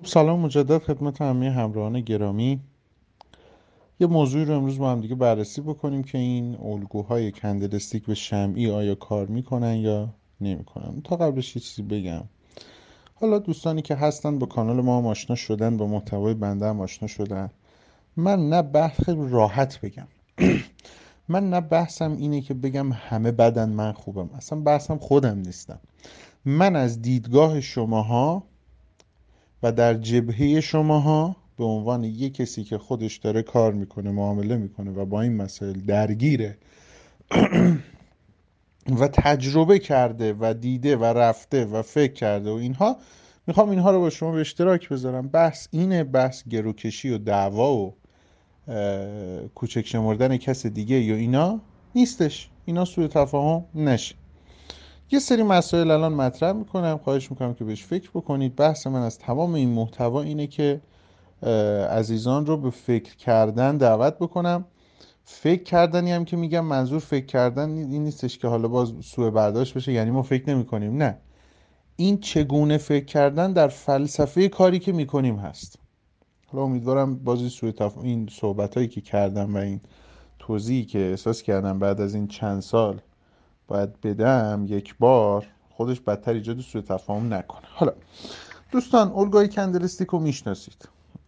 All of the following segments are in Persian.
سلام مجدد خدمت همه همراهان گرامی. یه موضوعی رو امروز با هم دیگه بررسی بکنیم که این الگوهای کندلستیک به شمعی آیا کار میکنن یا نمیکنن. تا قبلش یه چیزی بگم. حالا دوستانی که هستن با کانال ما هم آشنا شدن، با محتوای بنده هم آشنا شدن، من نه بحث خیلی راحت بگم من نه بحثم اینه که بگم همه بدن من خوبم، اصلا بحثم خودم نیستم. من از دیدگاه شماها و در جبهه شماها به عنوان یک کسی که خودش داره کار میکنه، معامله میکنه و با این مسائل درگیره و تجربه کرده و دیده و رفته و فکر کرده و اینها، میخوام اینها رو با شما به اشتراک بذارم. بحث اینه، بحث گروکشی و دعوا و کوچک شمردن کس دیگه یا اینا نیستش. اینا سوء تفاهم نشه. یه سری مسائل الان مطرح میکنم، خواهش میکنم که بهش فکر بکنید. بحث من از تمام این محتوا اینه که عزیزان رو به فکر کردن دعوت بکنم. فکر کردنی هم که میگم، منظور فکر کردن این نیستش که حالا باز سوء برداشت بشه یعنی ما فکر نمی کنیم، نه. این چگونه فکر کردن در فلسفه کاری که میکنیم هست. حالا امیدوارم بازی این صحبت هایی که کردم و این توضیحی که احساس کردم بعد از این چند سال باید بدم یک بار، خودش بدتر ایجاد سوء تفاهم نکنه. حالا دوستان، الگوی کندلستیک رو میشناسید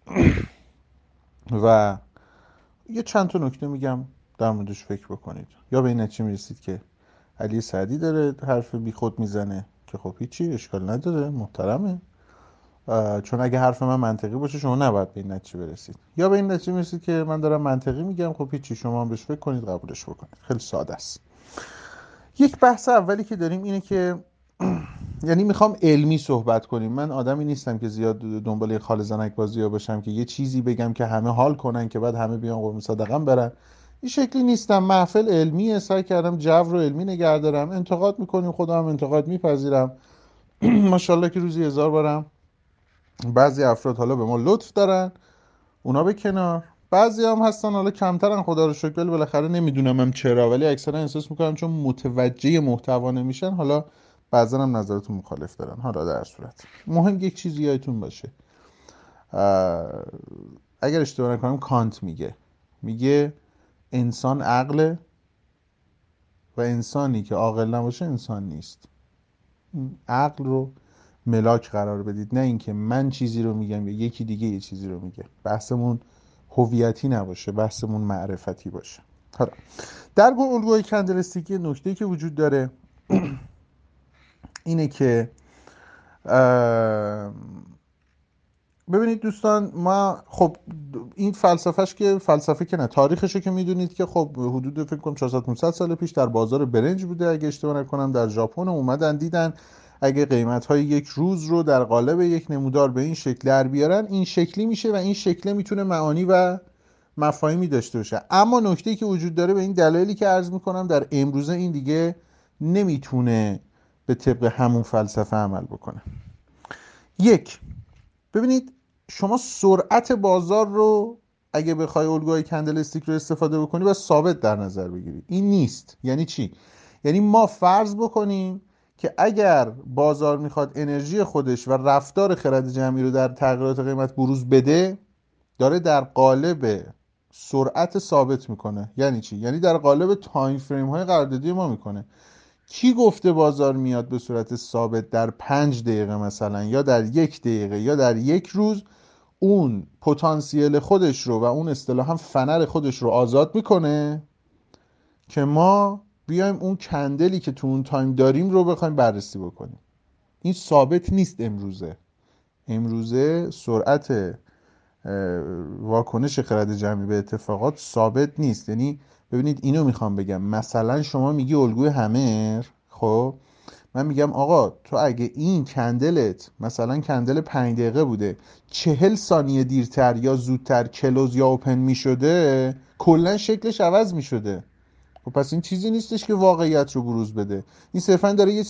و یه چند تا نکته میگم، در موردش فکر بکنید. یا به این نتیجه میرسید که علی سعدی داره حرف بی خود میزنه که خب هیچی اشکال نداره، محترمه، چون اگه حرف من منطقی باشه شما نباید به این نتیجه برسید. یا به این نتیجه میرسید که من دارم منطقی میگم، خب هیچی، شما هم بهش فکر کنید، قبولش بکنید. خیلی ساده است. یک بحث اولی که داریم اینه که یعنی میخوام علمی صحبت کنیم. من آدمی نیستم که زیاد دنبال خال زنک بازی ها باشم که یه چیزی بگم که همه حال کنن که بعد همه بیان قرم صدقم برن. این شکلی نیستم. محفل علمیه، سعی کردم جو رو علمی نگه دارم. انتقاد میکنیم، خودم هم انتقاد میپذیرم. ماشاءالله که روزی 1000 بارم. بعضی افراد حالا به ما لطف دارن، اونا به کنار. بعضی هم هستن حالا کمترن خدا رو شکر، ولی بالاخره نمیدونم هم چرا، ولی اکثرا احساس میکنم چون متوجه محتوا نمیشن، حالا بعضا هم نظرتون مخالف دارن. حالا در صورت مهم یک چیزی یادتون باشه، اگر اشتباه نکنم کانت میگه انسان عقله و انسانی که عاقل نباشه انسان نیست. عقل رو ملاک قرار بدید، نه اینکه من چیزی رو میگم یا یکی دیگه یه چیزی رو میگه. بحثمون هویتی نباشه، بحثمون معرفتی باشه. حالا در الگوی کندلستیکی نکته‌ای که وجود داره اینه که ببینید دوستان، ما خب این فلسفهش که فلسفه که نه، تاریخشو که میدونید که خب حدود فکر کنم 400 500 سال پیش در بازار برنج بوده اگه اشتباه نکنم، در ژاپن اومدن دیدن اگه قیمت‌های یک روز رو در قالب یک نمودار به این شکل در بیارن این شکلی میشه و این شکل میتونه معانی و مفاهیمی داشته باشه. اما نکته‌ای که وجود داره به این دلایلی که عرض میکنم در امروزه این دیگه نمیتونه به طبق همون فلسفه عمل بکنه. یک، ببینید شما سرعت بازار رو اگه بخوای الگوهای کندلستیک رو استفاده بکنی و ثابت در نظر بگیری. این نیست. یعنی چی؟ یعنی ما فرض بکنیم که اگر بازار میخواد انرژی خودش و رفتار خرد جمعی رو در تغییرات قیمت بروز بده، داره در قالب سرعت ثابت میکنه. یعنی چی؟ یعنی در قالب تایم فریم های قراردادی ما میکنه. کی گفته بازار میاد به صورت ثابت در 5 دقیقه مثلا یا در 1 دقیقه یا در یک روز اون پتانسیل خودش رو و اون اصطلاحا فنر خودش رو آزاد میکنه که ما بیایم اون کندلی که تو اون تایم داریم رو بخوایم بررسی بکنیم. این ثابت نیست. امروزه سرعت واکنش خرد جمعی به اتفاقات ثابت نیست. یعنی ببینید اینو میخوام بگم، مثلا شما میگی الگوی همر، خب من میگم آقا تو اگه این کندلت مثلا کندل 5 دقیقه بوده 40 ثانیه دیرتر یا زودتر کلوز یا اوپن میشده، کلا شکلش عوض میشده. خب پس این چیزی نیستش که واقعیت رو بروز بده. این صرفا داره یه